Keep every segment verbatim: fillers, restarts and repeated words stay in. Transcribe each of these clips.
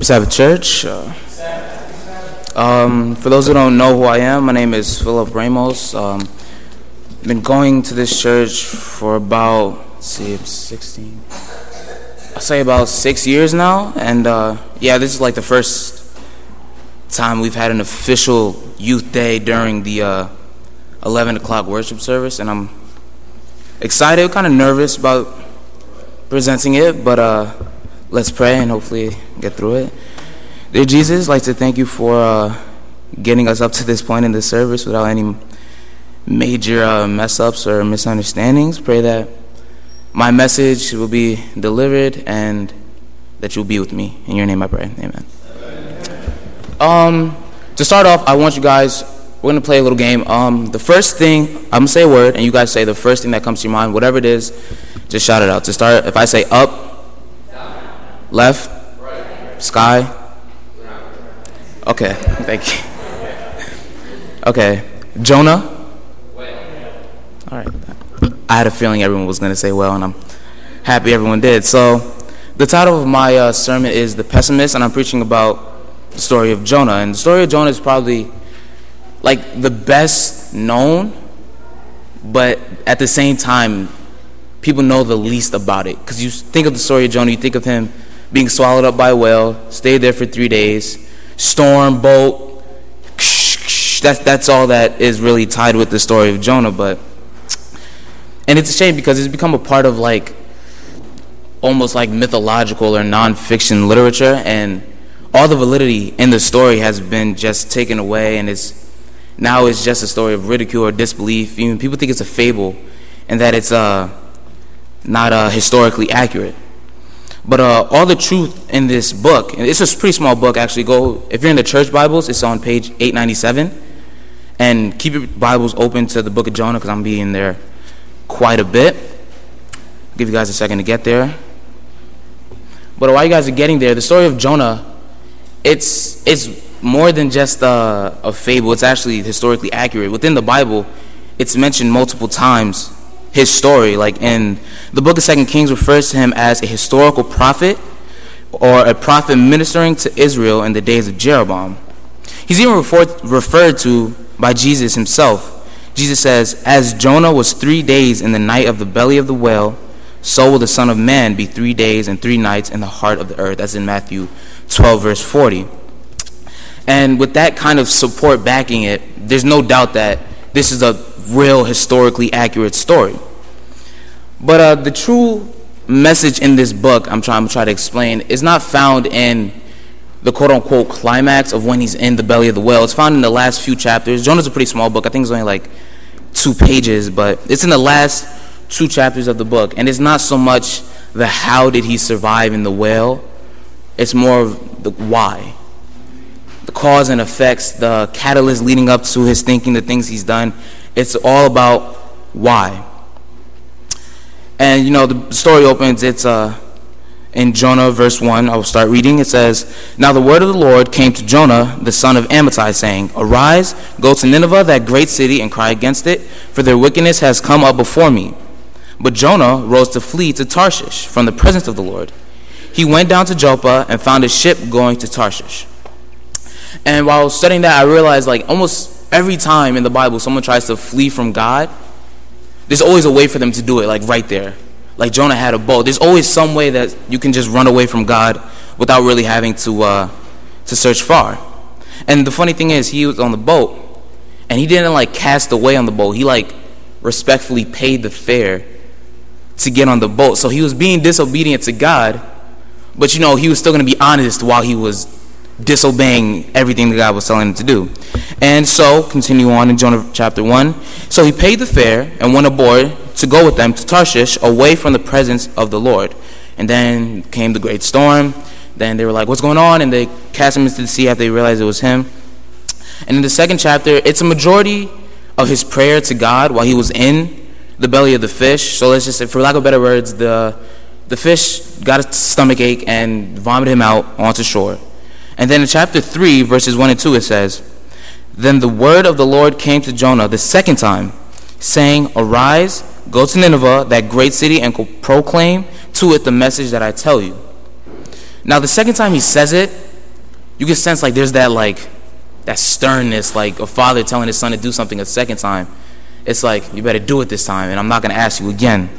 Sabbath Church. Uh, um, for those who don't know who I am, my name is Philip Ramos. Um, I've been going to this church for about, let's see, I'm sixteen. I'll say about six years now. And uh, yeah, this is like the first time we've had an official youth day during the uh, eleven o'clock worship service. And I'm excited, kind of nervous about presenting it, but uh, let's pray and hopefully get through it. Dear Jesus, I'd like to thank you for uh, getting us up to this point in the service without any major uh, mess-ups or misunderstandings. Pray that my message will be delivered and that you'll be with me. In your name I pray. Amen. Um, to start off, I want you guys, we're going to play a little game. Um, the first thing, I'm going to say a word, and you guys say the first thing that comes to your mind, whatever it is, just shout it out. To start, if I say up, down, left, right, sky, ground. Okay, thank you. Okay, Jonah. Well. All right. I had a feeling everyone was going to say well, and I'm happy everyone did. So, the title of my uh, sermon is The Pessimist, and I'm preaching about the story of Jonah. And the story of Jonah is probably like the best known, but at the same time, people know the least about it. Because you think of the story of Jonah, you think of him being swallowed up by a whale, stayed there for three days, storm, boat, that's, that's all that is really tied with the story of Jonah. But, and it's a shame because it's become a part of like, almost like mythological or non-fiction literature, and all the validity in the story has been just taken away, and it's, now it's just a story of ridicule or disbelief. Even people think it's a fable, and that it's, uh, not uh, historically accurate. But uh, all the truth in this book, and it's a pretty small book actually, go, if you're in the church Bibles, it's on page eight ninety-seven, and keep your Bibles open to the book of Jonah because I'm being there quite a bit. I'll give you guys a second to get there. But while you guys are getting there, the story of Jonah, it's, it's more than just a, a fable. It's actually historically accurate. Within the Bible, it's mentioned multiple times, his story. Like in the book of Second Kings refers to him as a historical prophet or a prophet ministering to Israel in the days of Jeroboam. He's even referred, referred to by Jesus himself. Jesus says, as Jonah was three days in the night of the belly of the whale, so will the Son of Man be three days and three nights in the heart of the earth. That's in Matthew twelve, verse forty. And with that kind of support backing it, there's no doubt that this is a real historically accurate story. But uh, the true message in this book, I'm trying to try to explain, is not found in the quote-unquote climax of when he's in the belly of the whale. It's found in the last few chapters. Jonah's a pretty small book. I think it's only like two pages, but it's in the last two chapters of the book. And it's not so much the how did he survive in the whale. It's more of the why. The cause and effects, the catalyst leading up to his thinking, the things he's done. It's all about why. And, you know, the story opens, it's uh, in Jonah, verse one. I will start reading. It says, now the word of the Lord came to Jonah, the son of Amittai, saying, arise, go to Nineveh, that great city, and cry against it, for their wickedness has come up before me. But Jonah rose to flee to Tarshish from the presence of the Lord. He went down to Joppa and found a ship going to Tarshish. And while studying that, I realized like almost every time in the Bible someone tries to flee from God, there's always a way for them to do it, like right there. Like Jonah had a boat. There's always some way that you can just run away from God without really having to uh, to search far. And the funny thing is, he was on the boat, and he didn't like cast away on the boat. He like respectfully paid the fare to get on the boat. So he was being disobedient to God, but you know, he was still going to be honest while he was disobeying everything that God was telling him to do. And so, continue on in Jonah chapter one. So he paid the fare and went aboard to go with them to Tarshish, away from the presence of the Lord. And then came the great storm. Then they were like, what's going on? And they cast him into the sea after they realized it was him. And in the second chapter, it's a majority of his prayer to God while he was in the belly of the fish. So let's just say, for lack of better words, the, the fish got a stomach ache and vomited him out onto shore. And then in chapter three, verses one and two, it says, then the word of the Lord came to Jonah the second time, saying, arise, go to Nineveh, that great city, and proclaim to it the message that I tell you. Now, the second time he says it, you can sense like there's that like that sternness, like a father telling his son to do something a second time. It's like, you better do it this time, and I'm not going to ask you again.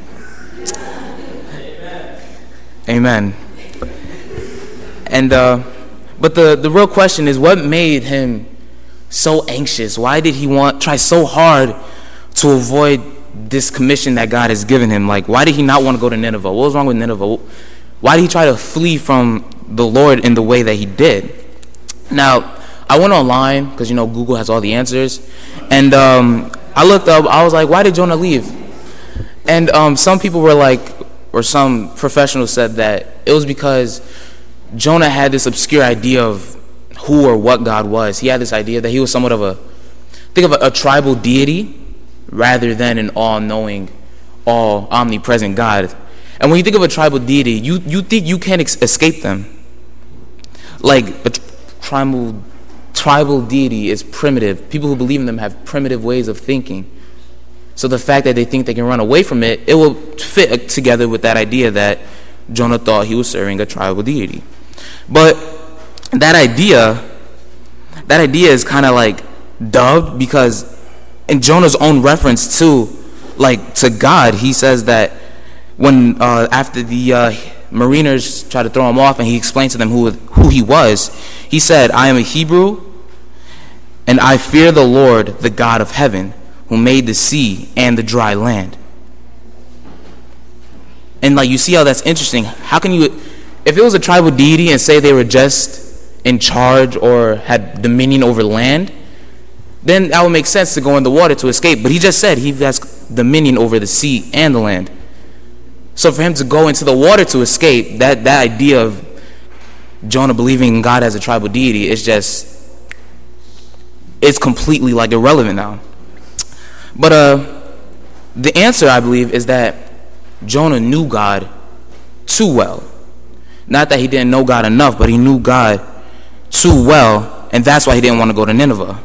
Amen. Amen. And uh, but the the real question is, what made him so anxious? Why did he want try so hard to avoid this commission that God has given him? Like, why did he not want to go to Nineveh? What was wrong with Nineveh? Why did he try to flee from the Lord in the way that he did? Now, I went online, because, you know, Google has all the answers, and um, I looked up, I was like, why did Jonah leave? And um, some people were like, or some professionals said that it was because Jonah had this obscure idea of who or what God was. He had this idea that he was somewhat of a, think of a, a tribal deity rather than an all-knowing, all omnipresent God. And when you think of a tribal deity, you, you think you can't ex- escape them. Like, a tr- tribal tribal deity is primitive. People who believe in them have primitive ways of thinking. So the fact that they think they can run away from it, it will fit together with that idea that Jonah thought he was serving a tribal deity. But that idea, that idea is kind of like dubbed, because in Jonah's own reference to, like, to God, he says that when uh, after the uh, mariners tried to throw him off and he explained to them who who he was, he said, I am a Hebrew, and I fear the Lord, the God of heaven, who made the sea and the dry land. And like, you see how that's interesting. How can you, if it was a tribal deity and say they were just in charge or had dominion over land, then that would make sense to go in the water to escape. But he just said he has dominion over the sea and the land. So for him to go into the water to escape, that, that idea of Jonah believing in God as a tribal deity is just, it's completely like irrelevant now. But uh, the answer, I believe, is that Jonah knew God too well. Not that he didn't know God enough, but he knew God too well, and that's why he didn't want to go to Nineveh.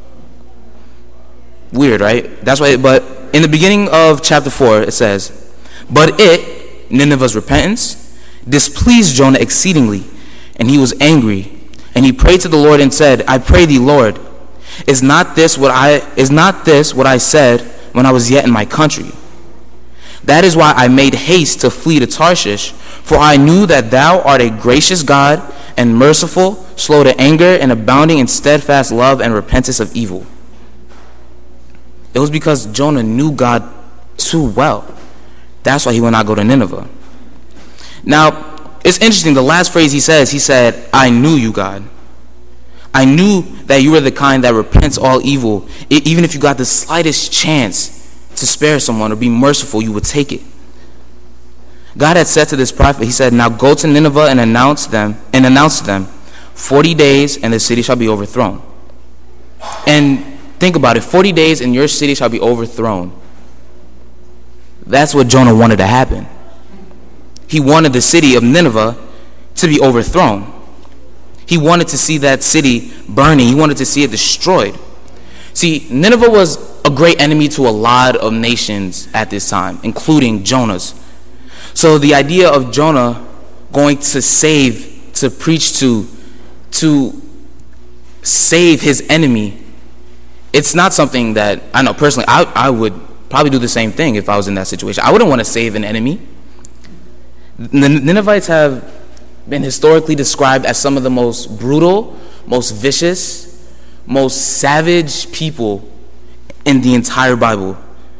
Weird, right? That's why. But in the beginning of chapter four, it says, but it, Nineveh's repentance, displeased Jonah exceedingly, and he was angry, and he prayed to the Lord and said, I pray thee, Lord, is not this what I is not this what I said when I was yet in my country? That is why I made haste to flee to Tarshish, for I knew that thou art a gracious God and merciful, slow to anger, and abounding in steadfast love and repentance of evil. It was because Jonah knew God too well. That's why he would not go to Nineveh. Now, it's interesting, the last phrase he says, he said, I knew you, God. I knew that you were the kind that repents all evil. It, even if you got the slightest chance to spare someone or be merciful, you would take it. God had said to this prophet, he said, now go to Nineveh and announce them and announce to them, forty days and the city shall be overthrown. And think about it, forty days and your city shall be overthrown. That's what Jonah wanted to happen. He wanted the city of Nineveh to be overthrown. He wanted to see that city burning. He wanted to see it destroyed. See, Nineveh was a great enemy to a lot of nations at this time, including Jonah's. So the idea of Jonah going to save, to preach to, to save his enemy, it's not something that, I know personally, I, I would probably do the same thing if I was in that situation. I wouldn't want to save an enemy. The Ninevites have been historically described as some of the most brutal, most vicious, most savage people in the entire Bible.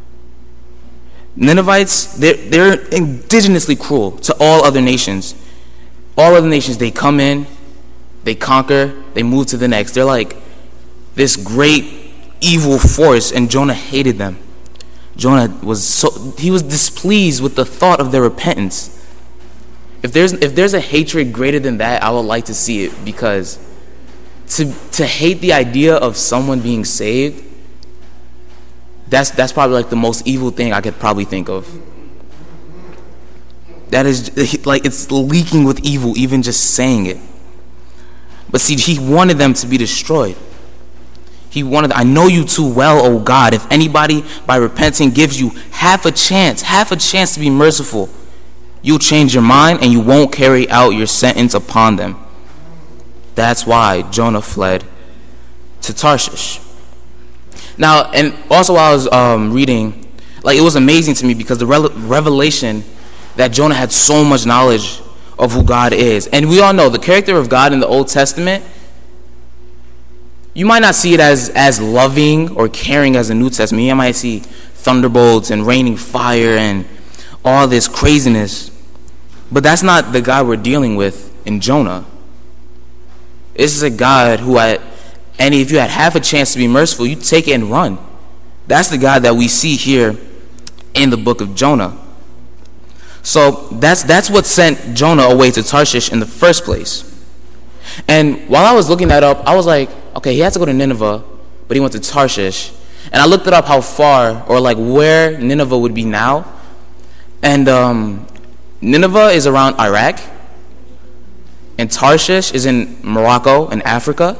Ninevites, they're, they're indigenously cruel to all other nations. All other nations, they come in, they conquer, they move to the next. They're like this great evil force, and Jonah hated them. Jonah was so, he was displeased with the thought of their repentance. If there's if there's a hatred greater than that, I would like to see it, because to to hate the idea of someone being saved, that's that's probably like the most evil thing I could probably think of. That is like, it's leaking with evil even just saying it. But see, he wanted them to be destroyed. He wanted, I know you too well, O God. If anybody by repenting gives you half a chance, half a chance to be merciful, you'll change your mind and you won't carry out your sentence upon them. That's why Jonah fled to Tarshish. Now, and also while I was um, reading, like, it was amazing to me because the re- revelation that Jonah had so much knowledge of who God is. And we all know the character of God in the Old Testament, you might not see it as, as loving or caring as the New Testament. You might see thunderbolts and raining fire and all this craziness. But that's not the God we're dealing with in Jonah. This is a God who had, and if you had half a chance to be merciful, you take it and run. That's the God that we see here in the book of Jonah. So that's that's what sent Jonah away to Tarshish in the first place. And while I was looking that up, I was like, okay, he had to go to Nineveh, but he went to Tarshish. And I looked it up how far, or like where Nineveh would be now. And um, Nineveh is around Iraq. And Tarshish is in Morocco in Africa.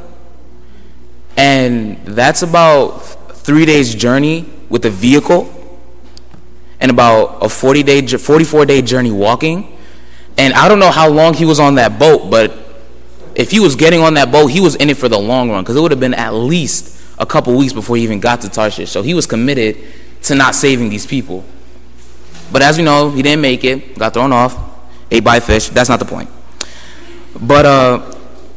And that's about three days journey with a vehicle. And about a forty day, forty-four day journey walking. And I don't know how long he was on that boat, but if he was getting on that boat, he was in it for the long run, because it would have been at least a couple weeks before he even got to Tarshish. So he was committed to not saving these people. But as we know, he didn't make it, got thrown off, ate by fish. That's not the point. But uh,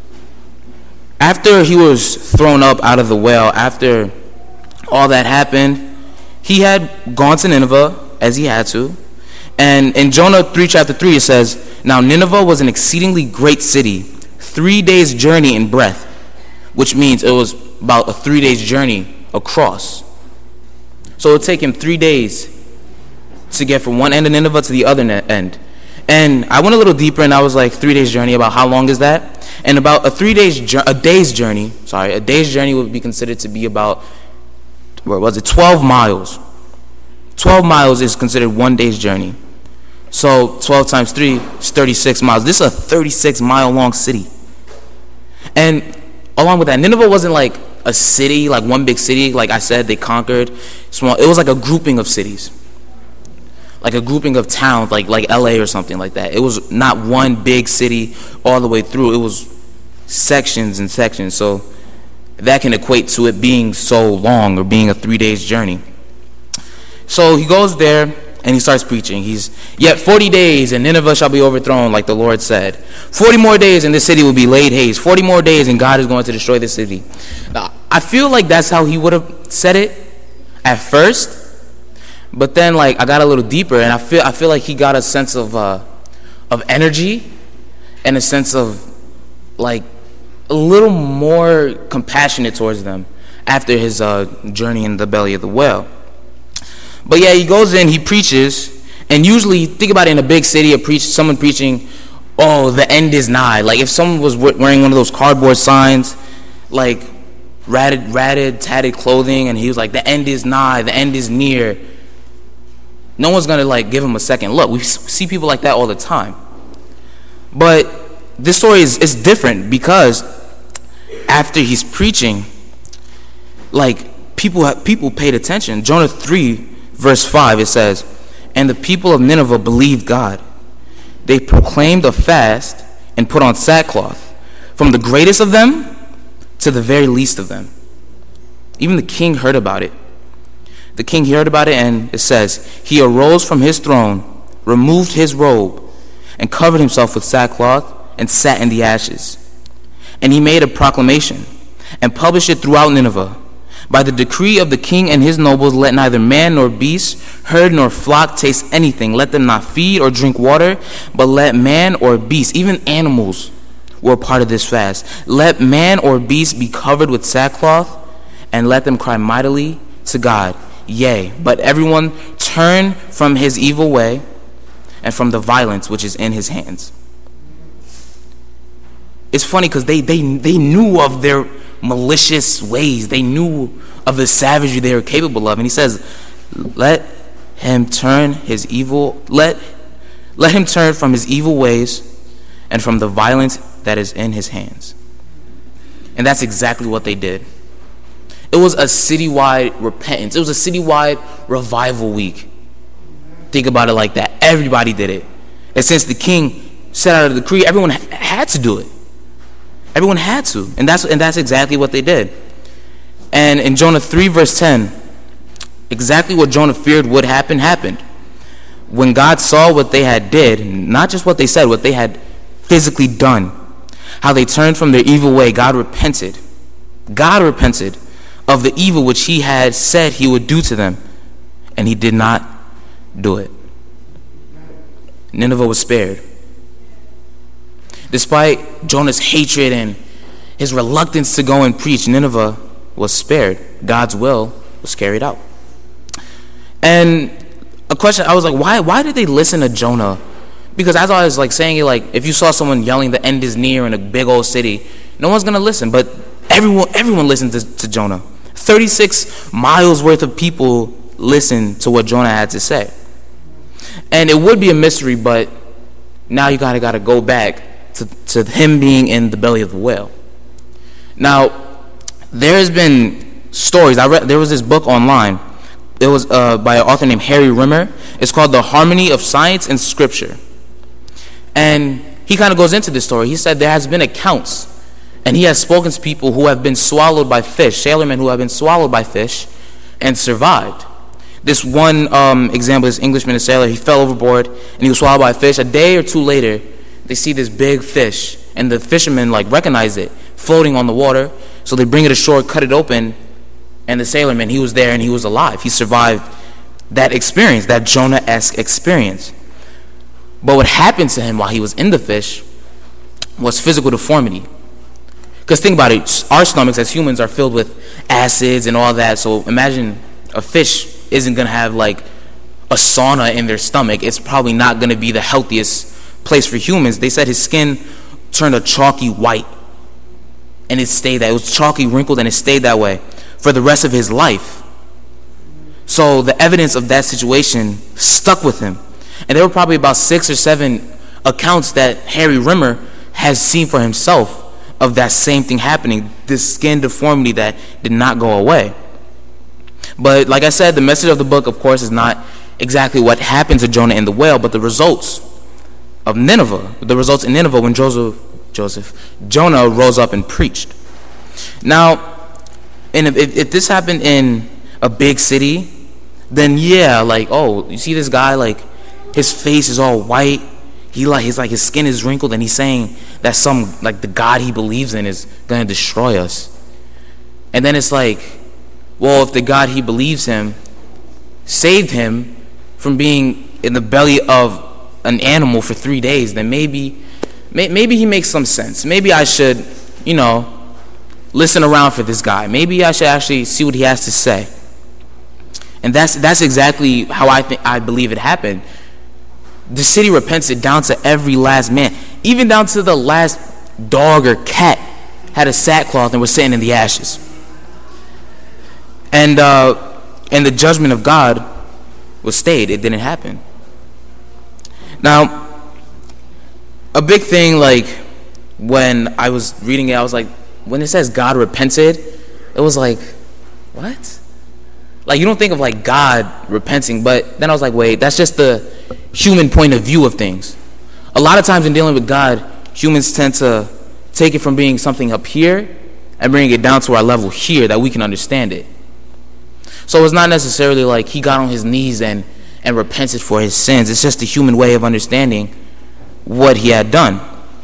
after he was thrown up out of the whale, after all that happened, he had gone to Nineveh, as he had to. And in Jonah three, chapter three, it says, "Now Nineveh was an exceedingly great city, three days' journey in breadth," which means it was about a three days' journey across. So it would take him three days to get from one end of Nineveh to the other end. And I went a little deeper, and I was like, three days' journey, about how long is that? And about a three days, a day's journey, sorry, a day's journey would be considered to be about, where was it, twelve miles. twelve miles is considered one day's journey. So twelve times three is thirty-six miles. This is a thirty-six mile long city. And along with that, Nineveh wasn't like a city, like one big city. Like I said, they conquered small. It was like a grouping of cities. Like a grouping of towns, like like L A or something like that. It was not one big city all the way through. It was sections and sections. So that can equate to it being so long, or being a three days journey. So he goes there and he starts preaching. He's, "Yet forty days and Nineveh shall be overthrown, like the Lord said. forty more days and this city will be laid haste. forty more days and God is going to destroy the city." Now, I feel like that's how he would have said it at first. But then, like, I got a little deeper, and I feel I feel like he got a sense of uh, of energy, and a sense of, like, a little more compassionate towards them after his uh, journey in the belly of the whale. But yeah, he goes in, he preaches, and usually, think about it, in a big city, a preach, someone preaching, "Oh, the end is nigh." Like, if someone was wearing one of those cardboard signs, like ratted, ratted, tatted clothing, and he was like, "The end is nigh, the end is near," no one's gonna like give him a second look. We see people like that all the time. But this story is, is different, because after he's preaching, like, people people paid attention. Jonah three, verse five, it says, "And the people of Nineveh believed God. They proclaimed a fast and put on sackcloth, from the greatest of them to the very least of them." Even the king heard about it. The king heard about it, and it says, "He arose from his throne, removed his robe, and covered himself with sackcloth, and sat in the ashes. And he made a proclamation, and published it throughout Nineveh. By the decree of the king and his nobles, let neither man nor beast, herd nor flock taste anything. Let them not feed or drink water, but let man or beast," even animals were part of this fast, "let man or beast be covered with sackcloth, and let them cry mightily to God. Yea, but everyone turn from his evil way and from the violence which is in his hands." It's funny, because they, they, they knew of their malicious ways. They knew of the savagery they were capable of. And he says, let him turn his evil, let, let him turn from his evil ways and from the violence that is in his hands. And that's exactly what they did. It was a citywide repentance. It was a citywide revival week. Think about it like that. Everybody did it. And since the king set out a decree, everyone had to do it. Everyone had to. And that's and that's exactly what they did. And in Jonah three, verse ten, exactly what Jonah feared would happen, happened. When God saw what they had did, not just what they said, what they had physically done, how they turned from their evil way, God repented. God repented of the evil which he had said he would do to them, and he did not do it. Nineveh was spared. Despite Jonah's hatred and his reluctance to go and preach, Nineveh was spared. God's will was carried out. And a question, I was like, why why did they listen to Jonah? Because as I was like saying it, like if you saw someone yelling the end is near in a big old city, no one's gonna listen. But everyone everyone listened to, to Jonah. thirty-six miles worth of people listened to what Jonah had to say. And it would be a mystery, but now you gotta gotta go back to, to him being in the belly of the whale. Now, there has been stories. I read there was this book online. It was uh, by an author named Harry Rimmer. It's called The Harmony of Science and Scripture. And he kind of goes into this story. He said there has been accounts, and he has spoken to people who have been swallowed by fish, sailormen who have been swallowed by fish and survived. This one um, example, this Englishman, a sailor, he fell overboard and he was swallowed by a fish. A day or two later, they see this big fish, and the fishermen like recognize it floating on the water. So they bring it ashore, cut it open, and the sailorman, he was there and he was alive. He survived that experience, that Jonah-esque experience. But what happened to him while he was in the fish was physical deformity. Because think about it, our stomachs as humans are filled with acids and all that. So imagine a fish isn't going to have like a sauna in their stomach. It's probably not going to be the healthiest place for humans. They said his skin turned a chalky white, and it stayed that. It was chalky, wrinkled, and it stayed that way for the rest of his life. So the evidence of that situation stuck with him. And there were probably about six or seven accounts that Harry Rimmer has seen for himself of that same thing happening, this skin deformity that did not go away. But like I said, the message of the book, of course, is not exactly what happened to Jonah in the whale, but the results of Nineveh, the results in Nineveh when Joseph, Joseph, Jonah rose up and preached. Now, and if, if, if this happened in a big city, then yeah, like, oh, you see this guy, like, his face is all white, he like, he's like, his skin is wrinkled, and he's saying that some, like, the God he believes in is going to destroy us. And then it's like, well, if the God he believes in saved him from being in the belly of an animal for three days, then maybe, may, maybe he makes some sense. Maybe I should, you know, listen around for this guy. Maybe I should actually see what he has to say. And that's that's exactly how I think I believe it happened. The city repented down to every last man, even down to the last dog or cat had a sackcloth and was sitting in the ashes. And uh, and the judgment of God was stayed. It didn't happen. Now, a big thing, like when I was reading it, I was like, when it says God repented, it was like, what? Like, you don't think of like God repenting, but then I was like, wait, that's just the human point of view of things. A lot of times in dealing with God, humans tend to take it from being something up here and bring it down to our level here that we can understand it. So it's not necessarily like he got on his knees and, and repented for his sins. It's just the human way of understanding what he had done.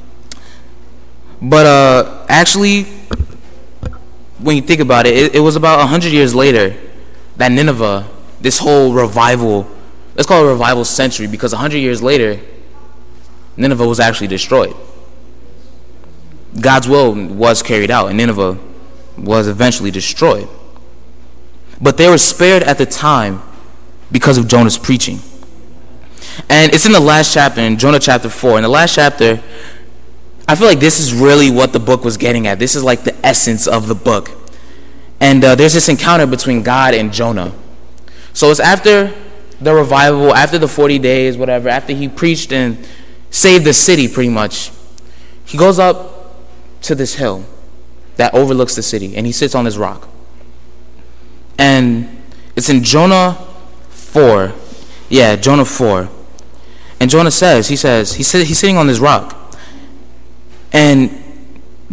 But uh, actually, when you think about it, it, it was about one hundred years later that Nineveh, this whole revival, let's call it a revival century, because one hundred years later, Nineveh was actually destroyed. God's will was carried out, and Nineveh was eventually destroyed. But they were spared at the time because of Jonah's preaching. And it's in the last chapter, in Jonah chapter four. In the last chapter, I feel like this is really what the book was getting at. This is like the essence of the book. And uh, there's this encounter between God and Jonah. So it's after the revival, after the forty days, whatever, after he preached and saved the city pretty much, he goes up to this hill that overlooks the city, and he sits on this rock. And it's in Jonah four. Yeah, Jonah four. And Jonah says, he says, he's, he's sitting on this rock. And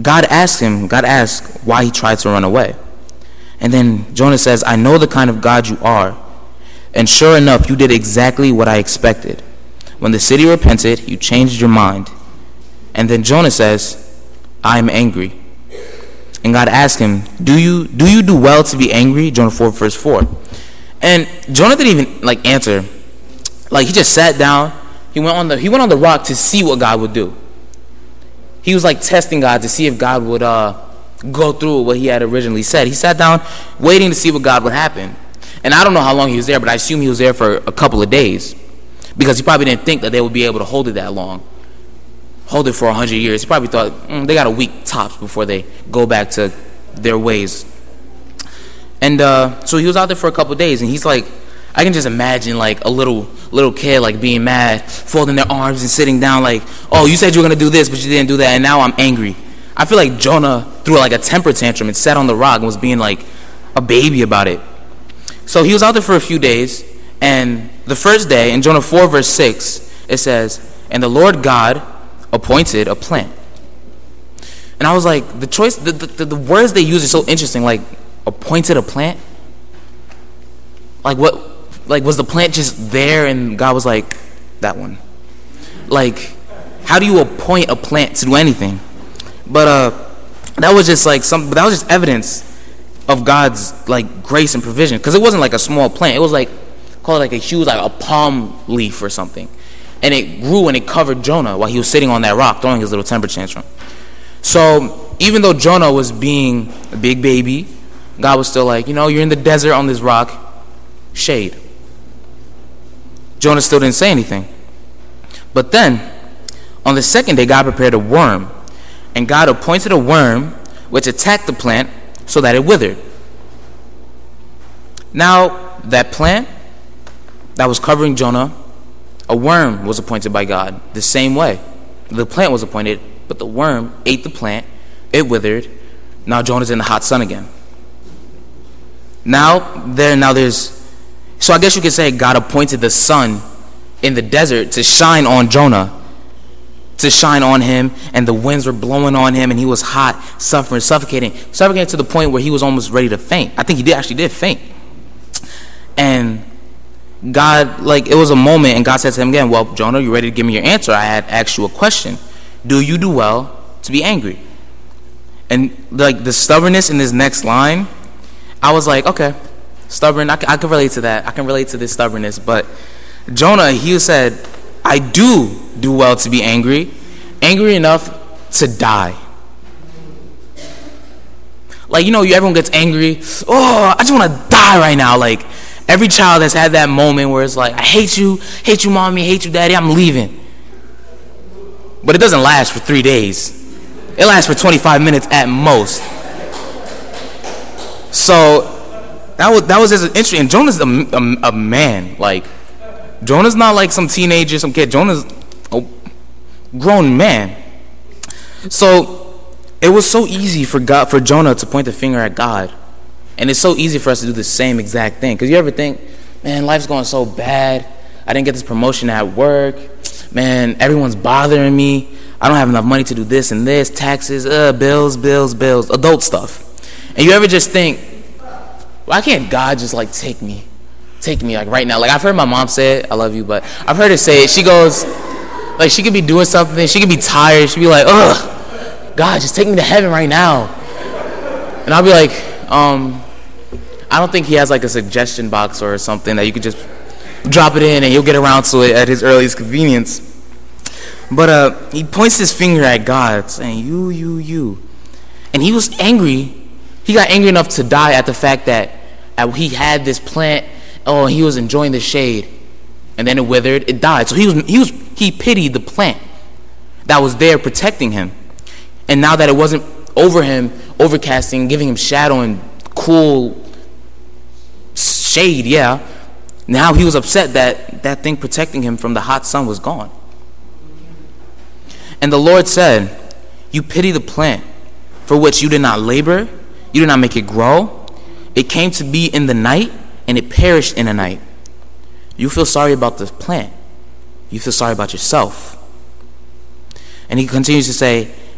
God asked him, God asked why he tried to run away. And then Jonah says, I know the kind of God you are. And sure enough, you did exactly what I expected. When the city repented, you changed your mind. And then Jonah says, I am angry. And God asked him, do you do you do well to be angry? Jonah four, verse four. And Jonah didn't even like answer. Like, he just sat down. He went on the he went on the rock to see what God would do. He was like testing God to see if God would uh, go through what he had originally said. He sat down waiting to see what God would happen. And I don't know how long he was there, but I assume he was there for a couple of days, because he probably didn't think that they would be able to hold it that long. Hold it for a hundred years. He probably thought, mm, they got a week tops before they go back to their ways. And uh, so he was out there for a couple of days, and he's like, I can just imagine like a little little kid like being mad, folding their arms and sitting down like, oh, you said you were going to do this, but you didn't do that, and now I'm angry. I feel like Jonah threw like a temper tantrum and sat on the rock and was being like a baby about it. So he was out there for a few days, and the first day, in Jonah four, verse six, it says, and the Lord God appointed a plant. And I was like, the choice, the, the, the words they use are so interesting, like, appointed a plant? Like, what, like, was the plant just there and God was like, that one? Like, how do you appoint a plant to do anything? But uh, that was just like some, that was just evidence of God's like grace and provision, because it wasn't like a small plant. It was like, call it like a huge, like a palm leaf or something. And it grew and it covered Jonah while he was sitting on that rock throwing his little temper tantrum. So even though Jonah was being a big baby, God was still like, you know, you're in the desert on this rock, shade. Jonah still didn't say anything. But then, on the second day, God prepared a worm. And God appointed a worm which attacked the plant so that it withered. Now, that plant that was covering Jonah, a worm was appointed by God the same way. The plant was appointed, but the worm ate the plant, it withered. Now Jonah's in the hot sun again. Now there now there's so I guess you could say God appointed the sun in the desert to shine on Jonah, to shine on him, and the winds were blowing on him, and he was hot, suffering, suffocating, suffocating to the point where he was almost ready to faint. I think he did actually did faint. And God, like, it was a moment, and God said to him again, well, Jonah, you ready to give me your answer? I had asked you a question. Do you do well to be angry? And like the stubbornness in this next line, I was like, okay, stubborn, I, I can relate to that. I can relate to this stubbornness. But Jonah, he said, I do do well to be angry, angry enough to die. Like, you know, everyone gets angry. Oh, I just want to die right now. Like, every child has had that moment where it's like, I hate you, hate you, mommy, hate you, daddy, I'm leaving. But it doesn't last for three days. It lasts for twenty-five minutes at most. So that was that was just interesting. And Jonah's a, a, a man. Like, Jonah's not like some teenager, some kid. Jonah's a grown man. So it was so easy for God, for Jonah to point the finger at God. And it's so easy for us to do the same exact thing. Because you ever think, man, life's going so bad. I didn't get this promotion at work. Man, everyone's bothering me. I don't have enough money to do this and this, taxes, uh, bills, bills, bills, adult stuff. And you ever just think, why can't God just like take me? Take me like right now. Like, I've heard my mom say it, I love you, but I've heard her say it. She goes, like, she could be doing something, she could be tired, she'd be like, ugh, God, just take me to heaven right now. And I'll be like, um, I don't think he has like a suggestion box or something that you could just drop it in and he'll get around to it at his earliest convenience. But uh, he points his finger at God, saying, you, you, you. And he was angry. He got angry enough to die at the fact that uh, he had this plant, oh, he was enjoying the shade, and then it withered, it died. So he was, he was, he pitied the plant that was there protecting him. And now that it wasn't over him, overcasting, giving him shadow and cool shade, yeah, now he was upset that that thing protecting him from the hot sun was gone. And the Lord said, you pity the plant for which you did not labor, you did not make it grow. It came to be in the night, and it perished in the night. You feel sorry about the plant. You feel sorry about yourself. And he continues to say,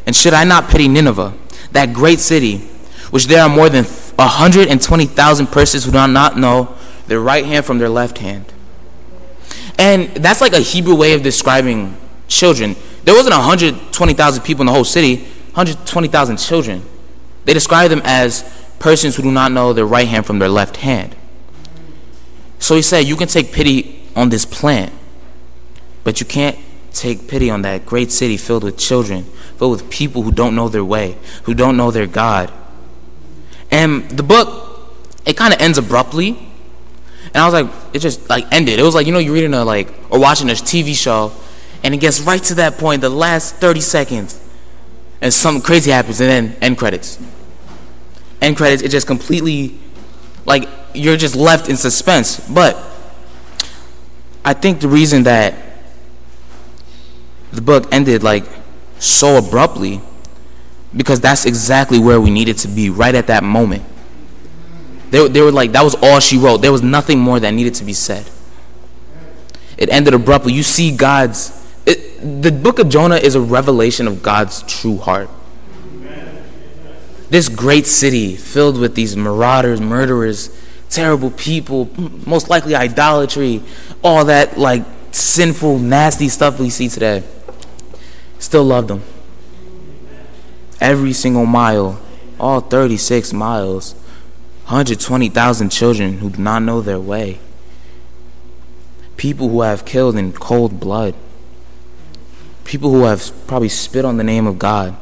And should I not pity Nineveh, that great city, which there are more than one hundred twenty thousand persons who do not know their right hand from their left hand? And that's like a Hebrew way of describing children. There wasn't one hundred twenty thousand people in the whole city, one hundred twenty thousand children. They describe them as persons who do not know their right hand from their left hand. So he said, you can take pity on this plant, but you can't take pity on that great city filled with children, filled with people who don't know their way, who don't know their God. And the book, it kind of ends abruptly. And I was like, it just like ended. It was like, you know, you're reading a like, or watching a T V show, and it gets right to that point, the last thirty seconds, and something crazy happens, and then end credits. End credits, it just completely, like, you're just left in suspense. But I think the reason that the book ended like so abruptly, because that's exactly where we needed to be right at that moment. They, they were like, that was all she wrote. There was nothing more that needed to be said. It ended abruptly. You see God's, it, the book of Jonah is a revelation of God's true heart. This great city filled with these marauders, murderers, terrible people, most likely idolatry, all that like sinful, nasty stuff we see today, still loved them. Every single mile, all thirty-six miles, one hundred twenty thousand children who do not know their way. People who have killed in cold blood. People who have probably spit on the name of God.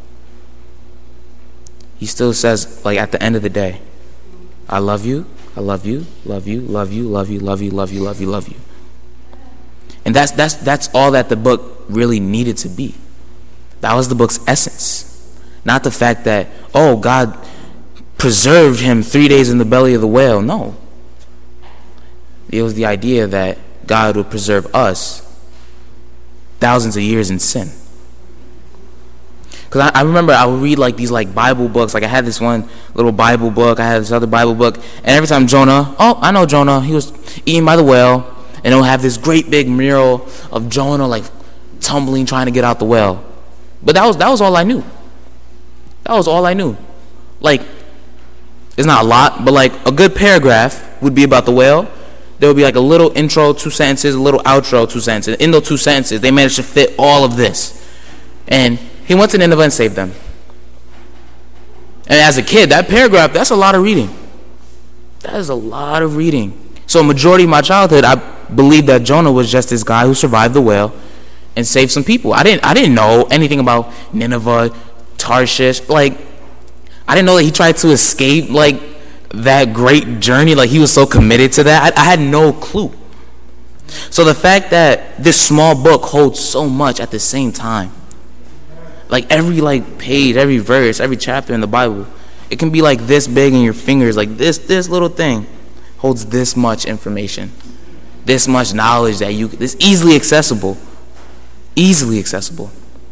He still says, like at the end of the day, I love you, I love you, love you, love you, love you, love you, love you, love you, love you. And that's that's that's all that the book really needed to be. That was the book's essence. Not the fact that, oh, God preserved him three days in the belly of the whale. No. It was the idea that God would preserve us thousands of years in sin. Because I, I remember I would read like these like Bible books. Like I had this one little Bible book. I had this other Bible book. And every time Jonah, oh, I know Jonah. He was eaten by the whale. And it would have this great big mural of Jonah like tumbling, trying to get out the whale. But that was that was all I knew. That was all I knew. Like, it's not a lot, but like a good paragraph would be about the whale. There would be like a little intro, two sentences, a little outro, two sentences. In those two sentences, they managed to fit all of this. And he went to Nineveh and saved them. And as a kid, that paragraph, that's a lot of reading. That is a lot of reading. So majority of my childhood, I believed that Jonah was just this guy who survived the whale and saved some people. I didn't I didn't know anything about Nineveh, Tarshish. Like, I didn't know that he tried to escape like that great journey. Like, he was so committed to that. I, I had no clue. So the fact that this small book holds so much at the same time, like every like page, every verse, every chapter in the Bible, it can be like this big in your fingers. Like this this little thing holds this much information, this much knowledge that you this easily accessible, easily accessible.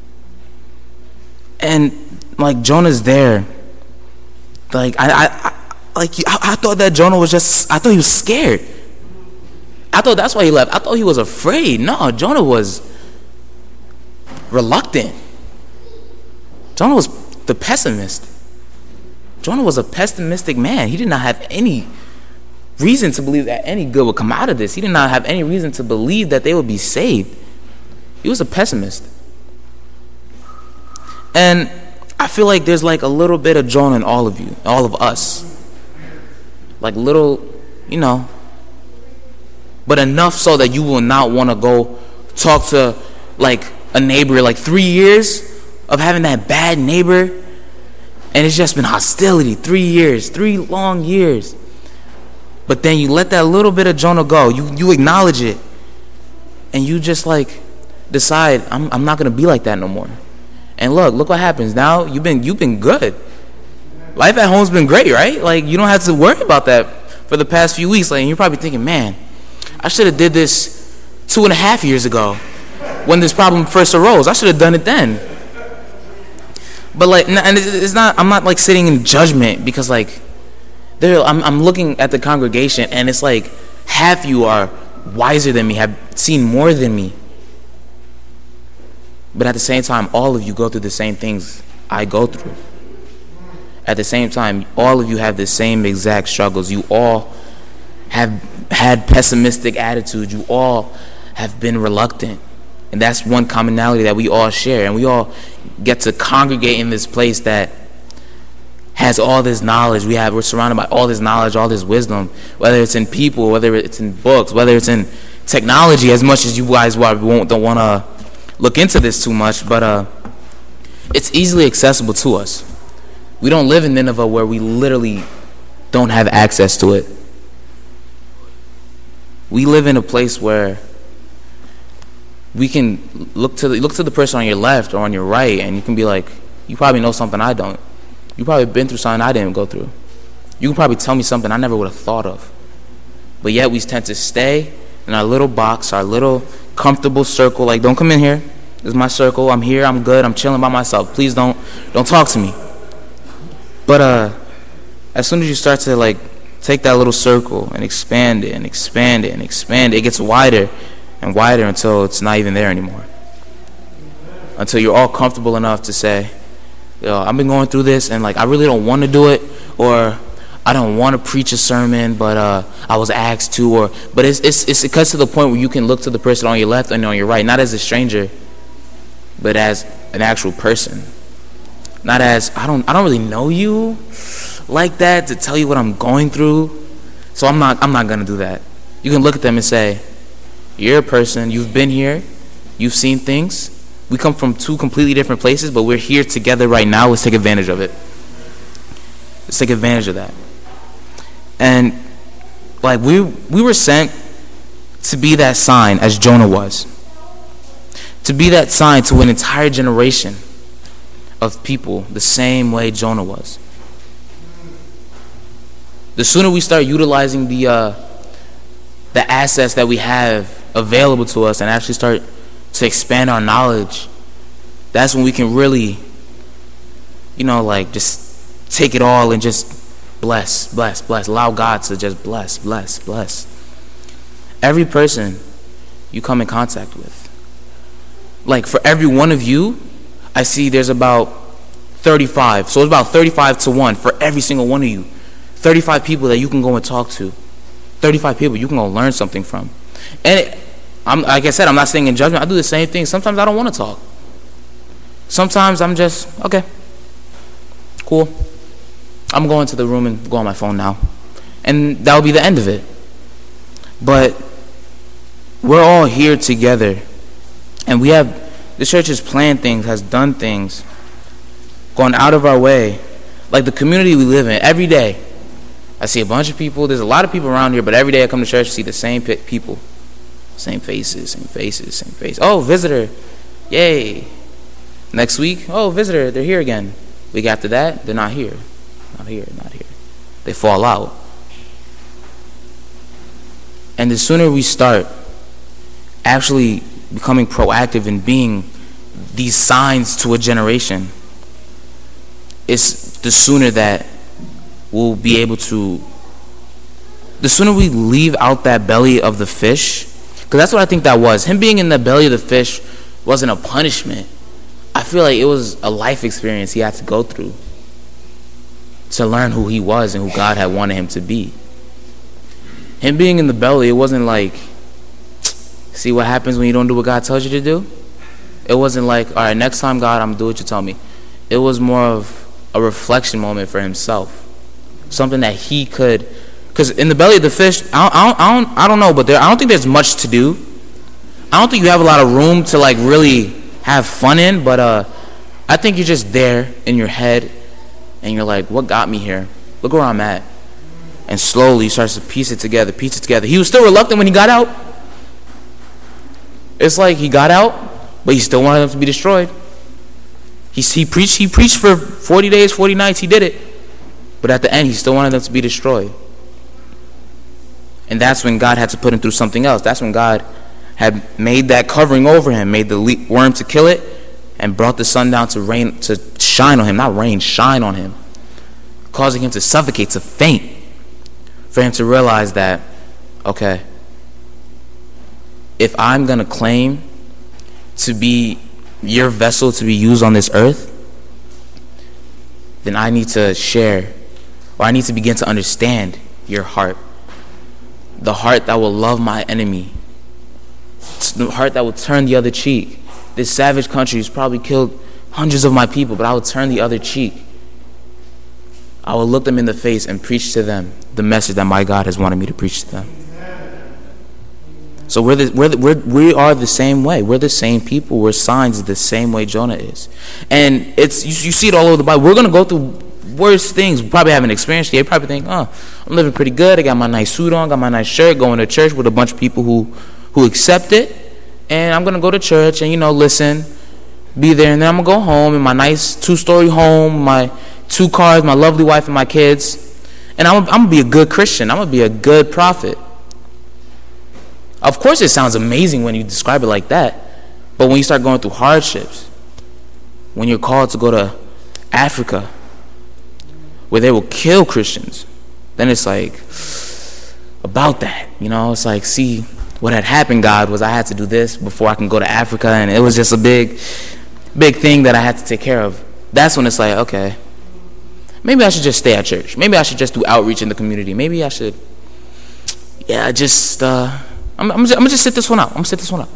And like Jonah's there. Like I, I, I like I, I thought that Jonah was just. I thought he was scared. I thought that's why he left. I thought he was afraid. No, Jonah was reluctant. Jonah was the pessimist. Jonah was a pessimistic man. He did not have any reason to believe that any good would come out of this. He did not have any reason to believe that they would be saved. He was a pessimist. And I feel like there's like a little bit of Jonah in all of you, all of us. Like little, you know, but enough so that you will not want to go talk to like a neighbor. Like three years of having that bad neighbor, and it's just been hostility. Three years, three long years. But then you let that little bit of Jonah go. You you acknowledge it, and you just like decide, I'm I'm not gonna be like that no more. And look, look what happens. Now you've been you've been good. Life at home's been great, right? Like you don't have to worry about that for the past few weeks. Like and you're probably thinking, man, I should have did this two and a half years ago when this problem first arose. I should have done it then. But like, and it's not. I'm not like sitting in judgment because like, there. I'm I'm looking at the congregation and it's like half you are wiser than me, have seen more than me. But at the same time, all of you go through the same things I go through. At the same time, all of you have the same exact struggles. You all have had pessimistic attitudes. You all have been reluctant. And that's one commonality that we all share. And we all get to congregate in this place that has all this knowledge. We have, we're surrounded by all this knowledge, all this wisdom, whether it's in people, whether it's in books, whether it's in technology, as much as you guys won't, don't want to look into this too much, but uh, it's easily accessible to us. We don't live in Nineveh where we literally don't have access to it. We live in a place where we can look to the, look to the person on your left or on your right, and you can be like, you probably know something I don't. You probably been through something I didn't go through. You can probably tell me something I never would have thought of. But yet we tend to stay in our little box, our little comfortable circle. Like, don't come in here. This is my circle. I'm here. I'm good. I'm chilling by myself. Please don't don't talk to me. But uh, as soon as you start to like take that little circle and expand it and expand it and expand it, it gets wider and wider until it's not even there anymore. Until you're all comfortable enough to say, yo, I've been going through this, and like I really don't want to do it, or I don't want to preach a sermon, but uh, I was asked to, or but it's, it's it's it cuts to the point where you can look to the person on your left and on your right, not as a stranger, but as an actual person. Not as I don't I don't really know you like that to tell you what I'm going through, so I'm not I'm not gonna do that. You can look at them and say, you're a person, you've been here, you've seen things. We come from two completely different places, but we're here together right now. Let's take advantage of it. Let's take advantage of that. And like we we were sent to be that sign as Jonah was. To be that sign to an entire generation of people the same way Jonah was. The sooner we start utilizing the uh, the assets that we have available to us and actually start to expand our knowledge, that's when we can really, you know, like just take it all and just bless, bless, bless. Allow God to just bless, bless, bless. Every person you come in contact with. Like for every one of you, I see there's about thirty-five. So it's about thirty-five to one for every single one of you. thirty-five people that you can go and talk to. thirty-five people you can go learn something from. And it, I'm, like I said, I'm not saying in judgment. I do the same thing. Sometimes I don't want to talk. Sometimes I'm just, okay, cool. I'm going to the room and go on my phone now. And that'll be the end of it. But we're all here together. And we have, the church has planned things, has done things, gone out of our way. Like the community we live in, every day, I see a bunch of people. There's a lot of people around here, but every day I come to church, I see the same people. Same faces, same faces, same face. Oh, visitor. Yay. Next week, oh, visitor, they're here again. Week after that, they're not here. Not here, not here. They fall out. And the sooner we start actually becoming proactive in being these signs to a generation, it's the sooner that we'll be able to, the sooner we leave out that belly of the fish. Because that's what I think that was. Him being in the belly of the fish wasn't a punishment. I feel like it was a life experience he had to go through to learn who he was and who God had wanted him to be. Him being in the belly, it wasn't like, see what happens when you don't do what God tells you to do? It wasn't like, all right, next time, God, I'm going to do what you tell me. It was more of a reflection moment for himself. Something that he could... Because in the belly of the fish, I don't, I don't, I don't, I don't know, but there, I don't think there's much to do. I don't think you have a lot of room to like really have fun in, but uh, I think you're just there in your head, and you're like, what got me here? Look where I'm at. And slowly he starts to piece it together, piece it together. He was still reluctant when he got out. It's like he got out, but he still wanted them to be destroyed. He, he preached, he preached for forty days, forty nights, he did it. But at the end, he still wanted them to be destroyed. And that's when God had to put him through something else. That's when God had made that covering over him, made the worm to kill it, and brought the sun down to rain, to shine on him. Not rain, shine on him. Causing him to suffocate, to faint. For him to realize that, okay, if I'm going to claim to be your vessel to be used on this earth, then I need to share, or I need to begin to understand your heart. The heart that will love my enemy. The heart that will turn the other cheek. This savage country has probably killed hundreds of my people, but I will turn the other cheek. I will look them in the face and preach to them the message that my God has wanted me to preach to them. So we're the, we're the, we're, we are the same way. We're the same people. We're signs the same way Jonah is. And it's you, you see it all over the Bible. We're going to go through worse things. We probably haven't experienced it. You probably think, oh, I'm living pretty good. I got my nice suit on, got my nice shirt, going to church with a bunch of people who, who accept it. And I'm going to go to church and, you know, listen, be there. And then I'm going to go home in my nice two-story home, my two cars, my lovely wife and my kids. And I'm, I'm going to be a good Christian. I'm going to be a good prophet. Of course it sounds amazing when you describe it like that. But when you start going through hardships, when you're called to go to Africa, where they will kill Christians, then it's like, about that. You know, it's like, see, what had happened, God, was I had to do this before I can go to Africa. And it was just a big, big thing that I had to take care of. That's when it's like, okay, maybe I should just stay at church. Maybe I should just do outreach in the community. Maybe I should, yeah, just... uh I'm, I'm, just, I'm gonna just sit this one out. I'm gonna sit this one out.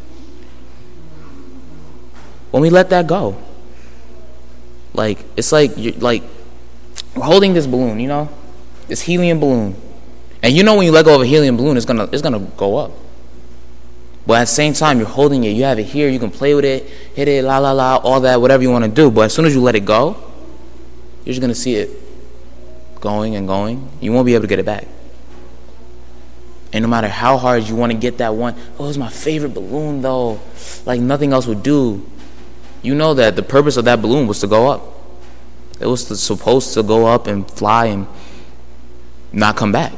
When we let that go, like it's like you're like we're holding this balloon, you know, this helium balloon, and you know when you let go of a helium balloon, it's gonna it's gonna go up. But at the same time, you're holding it. You have it here. You can play with it, hit it, la la la, all that, whatever you want to do. But as soon as you let it go, you're just gonna see it going and going. You won't be able to get it back. And no matter how hard you want to get that one, oh, it's my favorite balloon though, like nothing else would do. You know that the purpose of that balloon was to go up. It was to, supposed to go up and fly and not come back.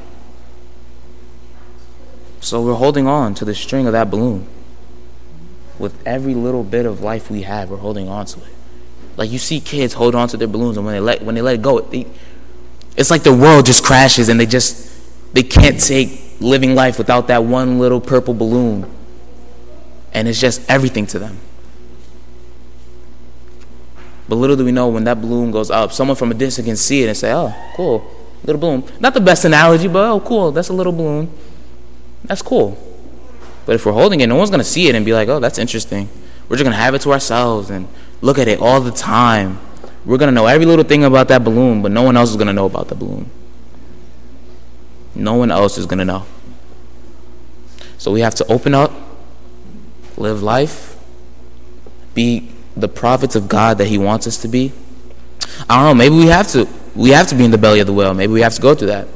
So we're holding on to the string of that balloon. With every little bit of life we have, we're holding on to it. Like you see kids hold on to their balloons, and when they let when they let it go, they, it's like the world just crashes, and they just they can't take living life without that one little purple balloon. And it's just everything to them. But little do we know, when that balloon goes up, someone from a distance can see it and say, oh, cool, little balloon. Not the best analogy, but oh, cool, that's a little balloon. That's cool. But if we're holding it, no one's going to see it and be like, oh, that's interesting. We're just going to have it to ourselves and look at it all the time. We're going to know every little thing about that balloon, but no one else is going to know about the balloon. No one else is going to know. So we have to open up, live life, be the prophets of God that he wants us to be. I don't know, maybe we have to. We have to be in the belly of the whale. Maybe we have to go through that.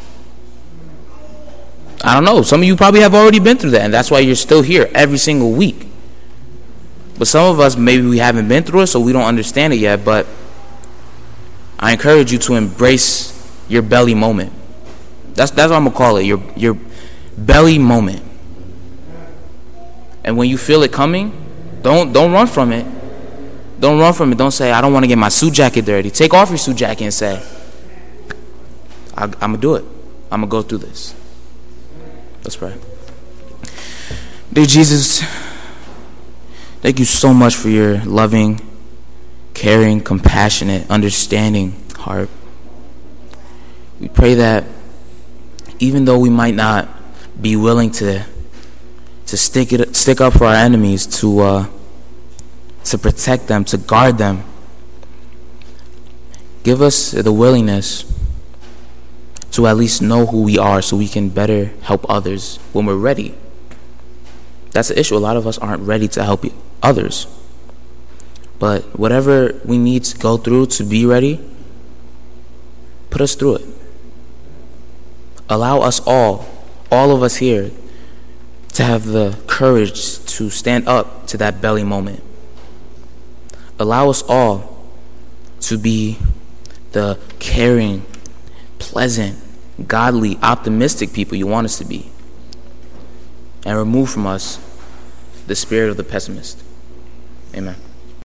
I don't know. Some of you probably have already been through that, and that's why you're still here every single week. But some of us, maybe we haven't been through it, so we don't understand it yet. But I encourage you to embrace your belly moment. That's that's what I'm gonna call it. Your your belly moment. And when you feel it coming, don't don't run from it. Don't run from it. Don't say, I don't want to get my suit jacket dirty. Take off your suit jacket and say, I, I'm gonna do it. I'm gonna go through this. Let's pray. Dear Jesus, thank you so much for your loving, caring, compassionate, understanding heart. We pray that even though we might not be willing to to stick it stick up for our enemies, to uh, to protect them, to guard them, give us the willingness to at least know who we are so we can better help others when we're ready. That's the issue. A lot of us aren't ready to help others. But whatever we need to go through to be ready, put us through it. Allow us all, all of us here, to have the courage to stand up to that belly moment. Allow us all to be the caring, pleasant, godly, optimistic people you want us to be. And remove from us the spirit of the pessimist. Amen.